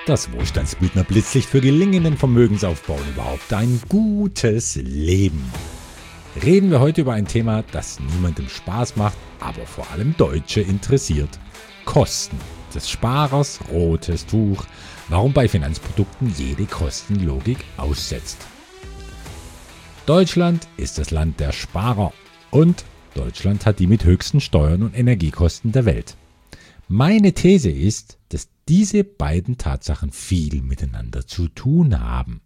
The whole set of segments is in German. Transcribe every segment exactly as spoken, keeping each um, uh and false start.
Das Wohlstandsbildner Blitzlicht für gelingenden Vermögensaufbau und überhaupt ein gutes Leben. Reden wir heute über ein Thema, das niemandem Spaß macht, aber vor allem Deutsche interessiert. Kosten des Sparers, rotes Tuch, warum bei Finanzprodukten jede Kostenlogik aussetzt. Deutschland ist das Land der Sparer und Deutschland hat die mit höchsten Steuern und Energiekosten der Welt. Meine These ist, dass diese beiden Tatsachen viel miteinander zu tun haben.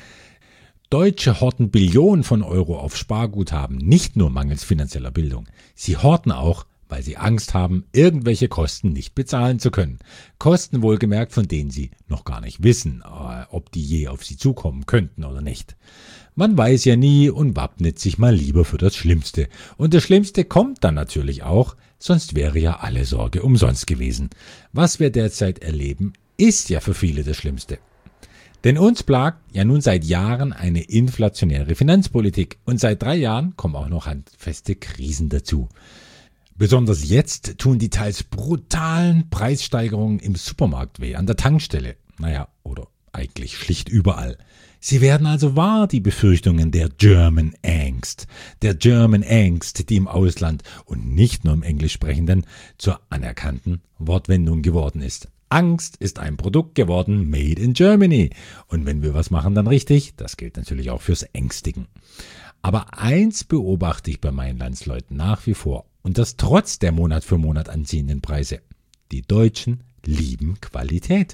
Deutsche horten Billionen von Euro auf Sparguthaben, nicht nur mangels finanzieller Bildung. Sie horten auch, weil sie Angst haben, irgendwelche Kosten nicht bezahlen zu können. Kosten wohlgemerkt, von denen sie noch gar nicht wissen, ob die je auf sie zukommen könnten oder nicht. Man weiß ja nie und wappnet sich mal lieber für das Schlimmste. Und das Schlimmste kommt dann natürlich auch, sonst wäre ja alle Sorge umsonst gewesen. Was wir derzeit erleben, ist ja für viele das Schlimmste. Denn uns plagt ja nun seit Jahren eine inflationäre Finanzpolitik und seit drei Jahren kommen auch noch handfeste Krisen dazu. Besonders jetzt tun die teils brutalen Preissteigerungen im Supermarkt weh, an der Tankstelle, naja, oder eigentlich schlicht überall. Sie werden also wahr, die Befürchtungen der German Angst, der German Angst, die im Ausland und nicht nur im Englisch sprechenden zur anerkannten Wortwendung geworden ist. Angst ist ein Produkt geworden, made in Germany. Und wenn wir was machen, dann richtig. Das gilt natürlich auch fürs Ängstigen. Aber eins beobachte ich bei meinen Landsleuten nach wie vor. Und das trotz der Monat für Monat anziehenden Preise. Die Deutschen lieben Qualität.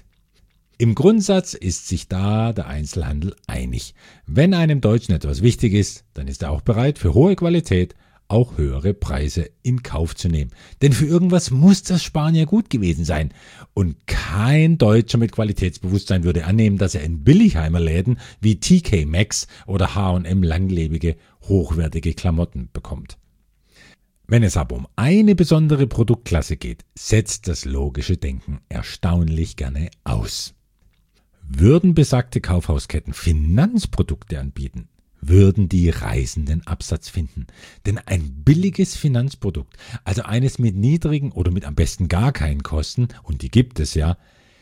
Im Grundsatz ist sich da der Einzelhandel einig. Wenn einem Deutschen etwas wichtig ist, dann ist er auch bereit, für hohe Qualität auch höhere Preise in Kauf zu nehmen. Denn für irgendwas muss das Sparen ja gut gewesen sein. Und kein Deutscher mit Qualitätsbewusstsein würde annehmen, dass er in Billigheimer-Läden wie T K Maxx oder H und M langlebige, hochwertige Klamotten bekommt. Wenn es aber um eine besondere Produktklasse geht, setzt das logische Denken erstaunlich gerne aus. Würden besagte Kaufhausketten Finanzprodukte anbieten, würden die Reisenden Absatz finden. Denn ein billiges Finanzprodukt, also eines mit niedrigen oder mit am besten gar keinen Kosten, und die gibt es ja,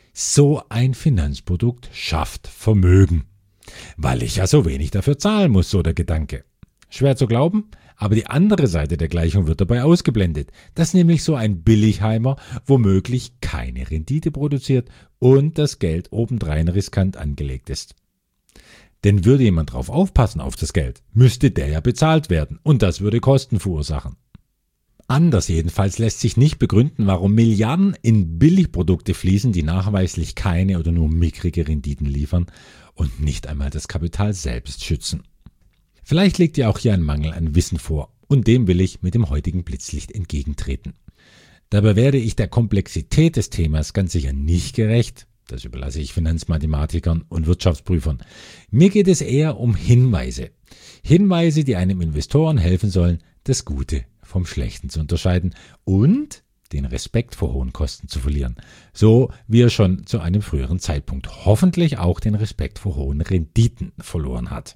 so ein Finanzprodukt schafft Vermögen. Weil ich ja so wenig dafür zahlen muss, so der Gedanke. Schwer zu glauben, aber die andere Seite der Gleichung wird dabei ausgeblendet, dass nämlich so ein Billigheimer womöglich keine Rendite produziert und das Geld obendrein riskant angelegt ist. Denn würde jemand drauf aufpassen auf das Geld, müsste der ja bezahlt werden und das würde Kosten verursachen. Anders jedenfalls lässt sich nicht begründen, warum Milliarden in Billigprodukte fließen, die nachweislich keine oder nur mickrige Renditen liefern und nicht einmal das Kapital selbst schützen. Vielleicht liegt ja auch hier ein Mangel an Wissen vor und dem will ich mit dem heutigen Blitzlicht entgegentreten. Dabei werde ich der Komplexität des Themas ganz sicher nicht gerecht, das überlasse ich Finanzmathematikern und Wirtschaftsprüfern. Mir geht es eher um Hinweise. Hinweise, die einem Investoren helfen sollen, das Gute vom Schlechten zu unterscheiden und den Respekt vor hohen Kosten zu verlieren. So wie er schon zu einem früheren Zeitpunkt hoffentlich auch den Respekt vor hohen Renditen verloren hat.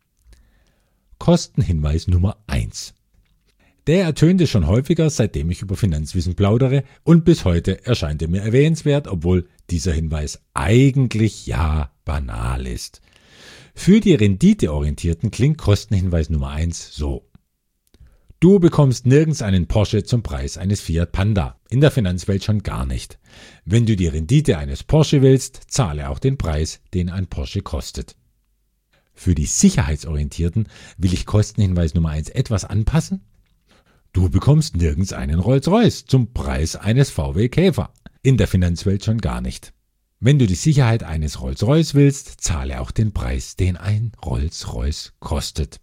Kostenhinweis Nummer eins. Der ertönte schon häufiger, seitdem ich über Finanzwissen plaudere und bis heute erscheint er mir erwähnenswert, obwohl dieser Hinweis eigentlich ja banal ist. Für die Renditeorientierten klingt Kostenhinweis Nummer eins so. Du bekommst nirgends einen Porsche zum Preis eines Fiat Panda, in der Finanzwelt schon gar nicht. Wenn du die Rendite eines Porsche willst, zahle auch den Preis, den ein Porsche kostet. Für die Sicherheitsorientierten will ich Kostenhinweis Nummer eins etwas anpassen. Du bekommst nirgends einen Rolls-Royce zum Preis eines V W Käfer. In der Finanzwelt schon gar nicht. Wenn du die Sicherheit eines Rolls-Royce willst, zahle auch den Preis, den ein Rolls-Royce kostet.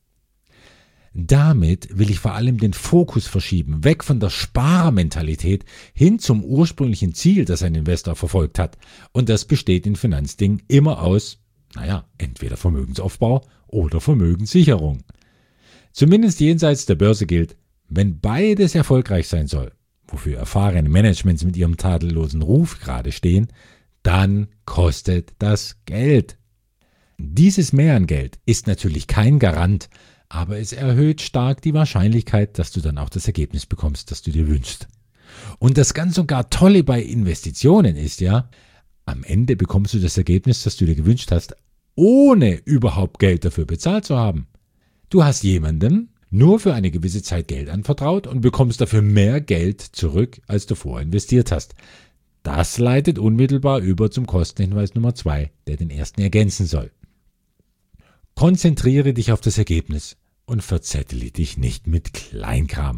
Damit will ich vor allem den Fokus verschieben, weg von der Sparermentalität hin zum ursprünglichen Ziel, das ein Investor verfolgt hat. Und das besteht in Finanzdingen immer aus, naja, entweder Vermögensaufbau oder Vermögenssicherung. Zumindest jenseits der Börse gilt, wenn beides erfolgreich sein soll, wofür erfahrene Managements mit ihrem tadellosen Ruf gerade stehen, dann kostet das Geld. Dieses Mehr an Geld ist natürlich kein Garant, aber es erhöht stark die Wahrscheinlichkeit, dass du dann auch das Ergebnis bekommst, das du dir wünschst. Und das ganz und gar Tolle bei Investitionen ist ja, Am Ende bekommst du das Ergebnis, das du dir gewünscht hast, ohne überhaupt Geld dafür bezahlt zu haben. Du hast jemandem nur für eine gewisse Zeit Geld anvertraut und bekommst dafür mehr Geld zurück, als du vorher investiert hast. Das leitet unmittelbar über zum Kostenhinweis Nummer zwei, der den ersten ergänzen soll. Konzentriere dich auf das Ergebnis und verzettle dich nicht mit Kleinkram.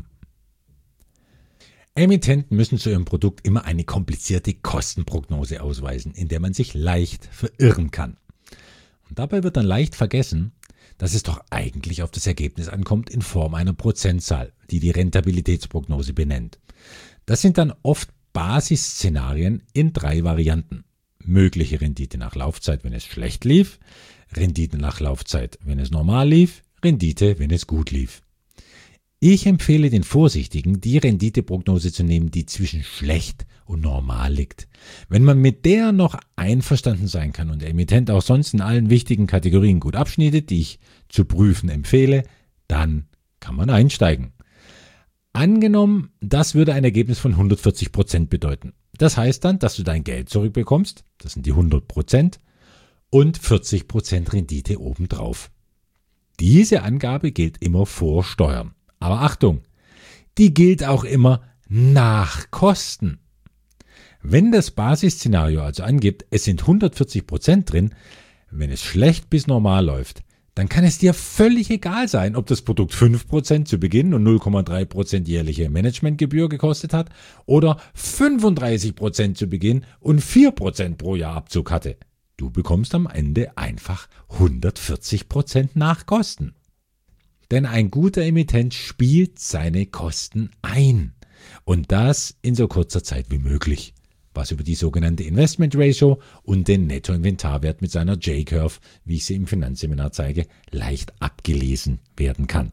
Emittenten müssen zu ihrem Produkt immer eine komplizierte Kostenprognose ausweisen, in der man sich leicht verirren kann. Und dabei wird dann leicht vergessen, dass es doch eigentlich auf das Ergebnis ankommt in Form einer Prozentzahl, die die Rentabilitätsprognose benennt. Das sind dann oft Basisszenarien in drei Varianten. Mögliche Rendite nach Laufzeit, wenn es schlecht lief, Rendite nach Laufzeit, wenn es normal lief, Rendite, wenn es gut lief. Ich empfehle den Vorsichtigen, die Renditeprognose zu nehmen, die zwischen schlecht und normal liegt. Wenn man mit der noch einverstanden sein kann und der Emittent auch sonst in allen wichtigen Kategorien gut abschneidet, die ich zu prüfen empfehle, dann kann man einsteigen. Angenommen, das würde ein Ergebnis von hundertvierzig Prozent bedeuten. Das heißt dann, dass du dein Geld zurückbekommst, das sind die hundert Prozent, und vierzig Prozent Rendite obendrauf. Diese Angabe gilt immer vor Steuern. Aber Achtung, die gilt auch immer nach Kosten. Wenn das Basisszenario also angibt, es sind hundertvierzig Prozent drin, wenn es schlecht bis normal läuft, dann kann es dir völlig egal sein, ob das Produkt fünf Prozent zu Beginn und null Komma drei Prozent jährliche Managementgebühr gekostet hat oder fünfunddreißig Prozent zu Beginn und vier Prozent pro Jahr Abzug hatte. Du bekommst am Ende einfach hundertvierzig Prozent nach Kosten. Denn ein guter Emittent spielt seine Kosten ein. Und das in so kurzer Zeit wie möglich. Was über die sogenannte Investment Ratio und den Nettoinventarwert mit seiner J-Curve, wie ich sie im Finanzseminar zeige, leicht abgelesen werden kann.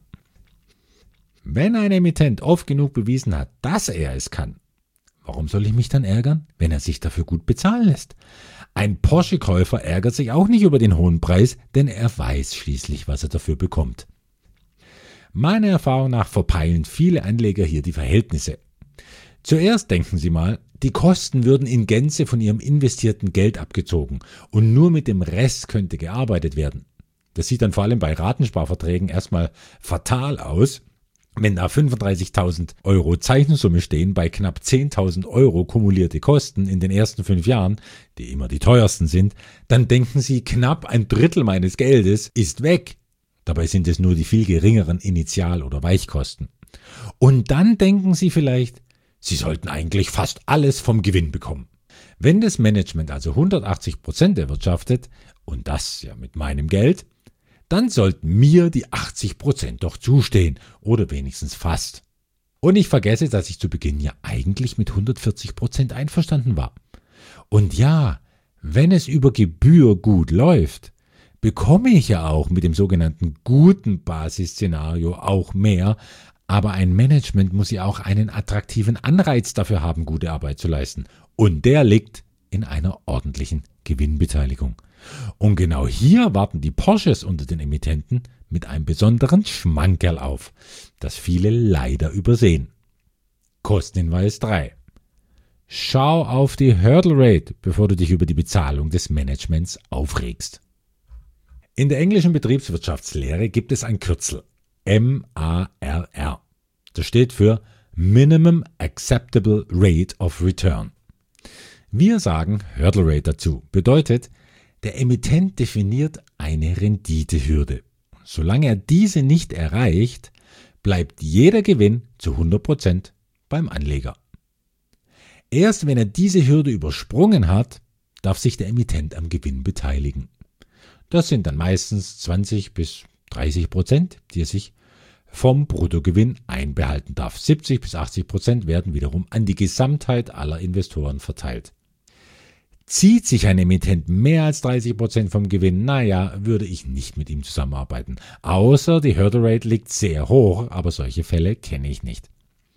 Wenn ein Emittent oft genug bewiesen hat, dass er es kann, warum soll ich mich dann ärgern, wenn er sich dafür gut bezahlen lässt? Ein Porsche-Käufer ärgert sich auch nicht über den hohen Preis, denn er weiß schließlich, was er dafür bekommt. Meiner Erfahrung nach verpeilen viele Anleger hier die Verhältnisse. Zuerst denken sie mal, die Kosten würden in Gänze von ihrem investierten Geld abgezogen und nur mit dem Rest könnte gearbeitet werden. Das sieht dann vor allem bei Ratensparverträgen erstmal fatal aus. Wenn da fünfunddreißigtausend Euro Zeichensumme stehen, bei knapp zehntausend Euro kumulierte Kosten in den ersten fünf Jahren, die immer die teuersten sind, dann denken sie, knapp ein Drittel meines Geldes ist weg. Dabei sind es nur die viel geringeren Initial- oder Weichkosten. Und dann denken sie vielleicht, sie sollten eigentlich fast alles vom Gewinn bekommen. Wenn das Management also hundertachtzig Prozent erwirtschaftet, und das ja mit meinem Geld, dann sollten mir die achtzig Prozent doch zustehen oder wenigstens fast. Und ich vergesse, dass ich zu Beginn ja eigentlich mit hundertvierzig Prozent einverstanden war. Und ja, wenn es über Gebühr gut läuft, bekomme ich ja auch mit dem sogenannten guten Basisszenario auch mehr, aber ein Management muss ja auch einen attraktiven Anreiz dafür haben, gute Arbeit zu leisten. Und der liegt in einer ordentlichen Gewinnbeteiligung. Und genau hier warten die Porsches unter den Emittenten mit einem besonderen Schmankerl auf, das viele leider übersehen. Kostenhinweis drei. Schau auf die Hurdle Rate, bevor du dich über die Bezahlung des Managements aufregst. In der englischen Betriebswirtschaftslehre gibt es ein Kürzel, M A R R. Das steht für Minimum Acceptable Rate of Return. Wir sagen Hurdle Rate dazu. Bedeutet, der Emittent definiert eine Renditehürde. Solange er diese nicht erreicht, bleibt jeder Gewinn zu hundert Prozent beim Anleger. Erst wenn er diese Hürde übersprungen hat, darf sich der Emittent am Gewinn beteiligen. Das sind dann meistens zwanzig bis dreißig Prozent, die er sich vom Bruttogewinn einbehalten darf. siebzig bis achtzig Prozent werden wiederum an die Gesamtheit aller Investoren verteilt. Zieht sich ein Emittent mehr als dreißig Prozent vom Gewinn, naja, würde ich nicht mit ihm zusammenarbeiten. Außer die Hurdle Rate liegt sehr hoch, aber solche Fälle kenne ich nicht.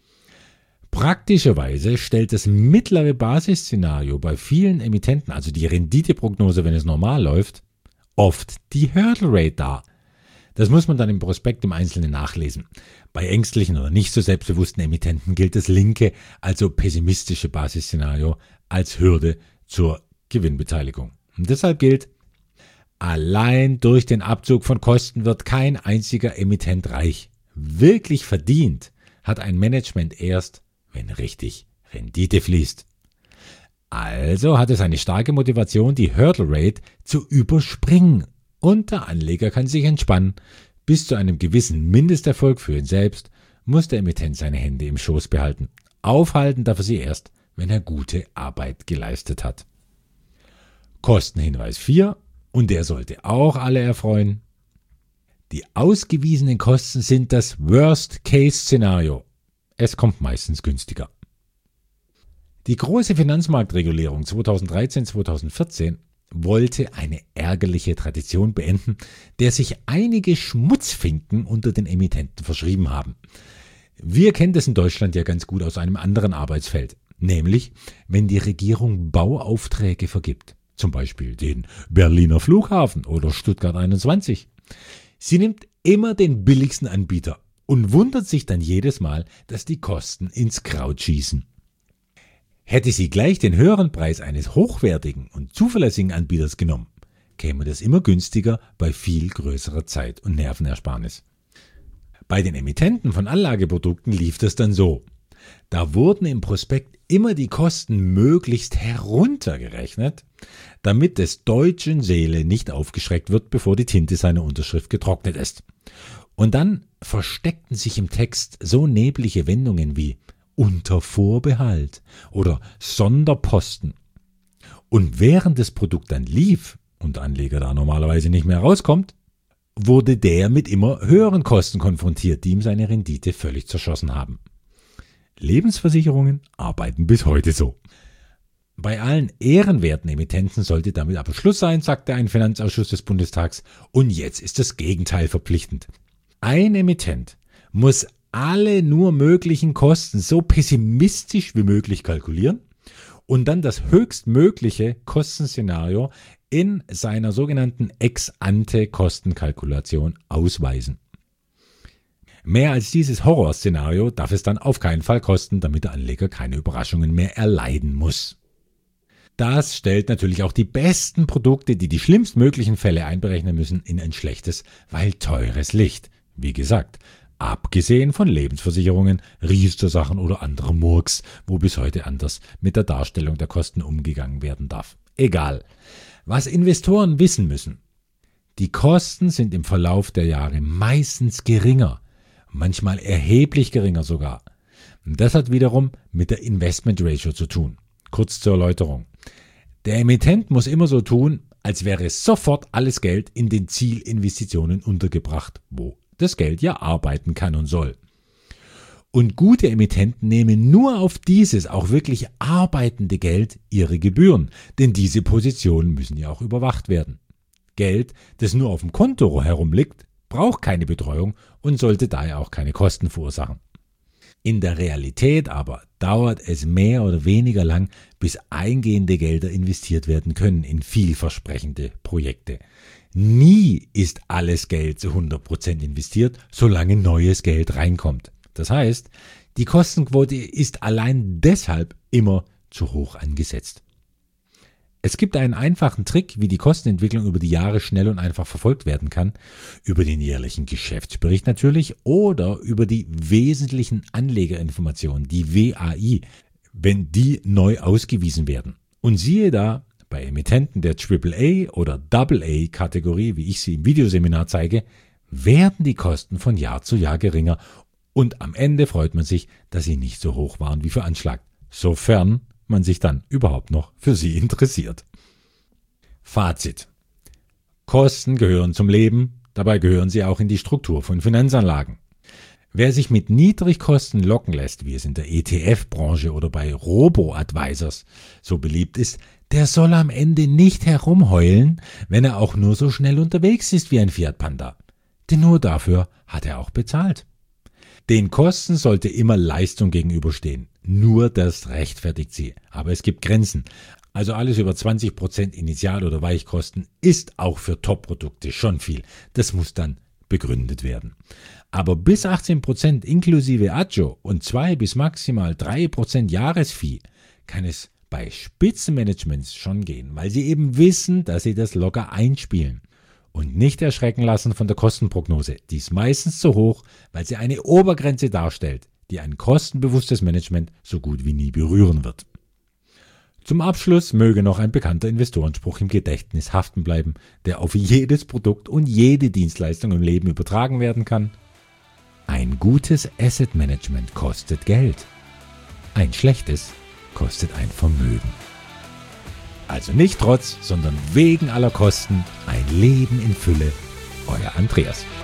Praktischerweise stellt das mittlere Basisszenario bei vielen Emittenten, also die Renditeprognose, wenn es normal läuft, oft die Hurdle Rate dar. Das muss man dann im Prospekt im Einzelnen nachlesen. Bei ängstlichen oder nicht so selbstbewussten Emittenten gilt das linke, also pessimistische Basisszenario als Hürde zur Gewinnbeteiligung. Und deshalb gilt, allein durch den Abzug von Kosten wird kein einziger Emittent reich. Wirklich verdient hat ein Management erst, wenn richtig Rendite fließt. Also hat es eine starke Motivation, die Hurdle Rate zu überspringen. Und der Anleger kann sich entspannen. Bis zu einem gewissen Mindesterfolg für ihn selbst muss der Emittent seine Hände im Schoß behalten. Aufhalten darf er sie erst, wenn er gute Arbeit geleistet hat. Kostenhinweis vier, und der sollte auch alle erfreuen. Die ausgewiesenen Kosten sind das Worst-Case-Szenario. Es kommt meistens günstiger. Die große Finanzmarktregulierung zweitausenddreizehn zweitausendvierzehn wollte eine ärgerliche Tradition beenden, der sich einige Schmutzfinken unter den Emittenten verschrieben haben. Wir kennen das in Deutschland ja ganz gut aus einem anderen Arbeitsfeld, nämlich wenn die Regierung Bauaufträge vergibt, zum Beispiel den Berliner Flughafen oder Stuttgart einundzwanzig. Sie nimmt immer den billigsten Anbieter und wundert sich dann jedes Mal, dass die Kosten ins Kraut schießen. Hätte sie gleich den höheren Preis eines hochwertigen und zuverlässigen Anbieters genommen, käme das immer günstiger bei viel größerer Zeit- und Nervenersparnis. Bei den Emittenten von Anlageprodukten lief das dann so. Da wurden im Prospekt immer die Kosten möglichst heruntergerechnet, damit des Deutschen Seele nicht aufgeschreckt wird, bevor die Tinte seiner Unterschrift getrocknet ist. Und dann versteckten sich im Text so neblige Wendungen wie unter Vorbehalt oder Sonderposten. Und während das Produkt dann lief und der Anleger da normalerweise nicht mehr rauskommt, wurde der mit immer höheren Kosten konfrontiert, die ihm seine Rendite völlig zerschossen haben. Lebensversicherungen arbeiten bis heute so. Bei allen ehrenwerten Emittenten sollte damit aber Schluss sein, sagte ein Finanzausschuss des Bundestags, und jetzt ist das Gegenteil verpflichtend. Ein Emittent muss alle nur möglichen Kosten so pessimistisch wie möglich kalkulieren und dann das höchstmögliche Kostenszenario in seiner sogenannten Ex-ante-Kostenkalkulation ausweisen. Mehr als dieses Horrorszenario darf es dann auf keinen Fall kosten, damit der Anleger keine Überraschungen mehr erleiden muss. Das stellt natürlich auch die besten Produkte, die die schlimmstmöglichen Fälle einberechnen müssen, in ein schlechtes, weil teures Licht. Wie gesagt, abgesehen von Lebensversicherungen, Riester-Sachen oder anderem Murks, wo bis heute anders mit der Darstellung der Kosten umgegangen werden darf. Egal. Was Investoren wissen müssen: Die Kosten sind im Verlauf der Jahre meistens geringer, manchmal erheblich geringer sogar. Und das hat wiederum mit der Investment Ratio zu tun. Kurz zur Erläuterung. Der Emittent muss immer so tun, als wäre sofort alles Geld in den Zielinvestitionen untergebracht, wo das Geld ja arbeiten kann und soll. Und gute Emittenten nehmen nur auf dieses auch wirklich arbeitende Geld ihre Gebühren, denn diese Positionen müssen ja auch überwacht werden. Geld, das nur auf dem Konto herumliegt, braucht keine Betreuung und sollte daher auch keine Kosten verursachen. In der Realität aber dauert es mehr oder weniger lang, bis eingehende Gelder investiert werden können in vielversprechende Projekte. Nie ist alles Geld zu hundert Prozent investiert, solange neues Geld reinkommt. Das heißt, die Kostenquote ist allein deshalb immer zu hoch angesetzt. Es gibt einen einfachen Trick, wie die Kostenentwicklung über die Jahre schnell und einfach verfolgt werden kann. Über den jährlichen Geschäftsbericht natürlich oder über die wesentlichen Anlegerinformationen, die W A I, wenn die neu ausgewiesen werden. Und siehe da, bei Emittenten der Triple A oder Double A Kategorie, wie ich sie im Videoseminar zeige, werden die Kosten von Jahr zu Jahr geringer und am Ende freut man sich, dass sie nicht so hoch waren wie veranschlagt, sofern man sich dann überhaupt noch für sie interessiert. Fazit: Kosten gehören zum Leben, dabei gehören sie auch in die Struktur von Finanzanlagen. Wer sich mit Niedrigkosten locken lässt, wie es in der E T F-Branche oder bei Robo-Advisors so beliebt ist, der soll am Ende nicht herumheulen, wenn er auch nur so schnell unterwegs ist wie ein Fiat Panda. Denn nur dafür hat er auch bezahlt. Den Kosten sollte immer Leistung gegenüberstehen. Nur das rechtfertigt sie. Aber es gibt Grenzen. Also alles über zwanzig Prozent Initial- oder Weichkosten ist auch für Top-Produkte schon viel. Das muss dann begründet werden. Aber bis achtzehn Prozent inklusive Aggio und zwei bis maximal drei Prozent Jahresvieh kann es bei Spitzenmanagements schon gehen, weil sie eben wissen, dass sie das locker einspielen. Und nicht erschrecken lassen von der Kostenprognose. Die ist meistens zu hoch, weil sie eine Obergrenze darstellt, die ein kostenbewusstes Management so gut wie nie berühren wird. Zum Abschluss möge noch ein bekannter Investorenspruch im Gedächtnis haften bleiben, der auf jedes Produkt und jede Dienstleistung im Leben übertragen werden kann. Ein gutes Asset Management kostet Geld. Ein schlechtes kostet ein Vermögen. Also nicht trotz, sondern wegen aller Kosten ein Leben in Fülle. Euer Andreas.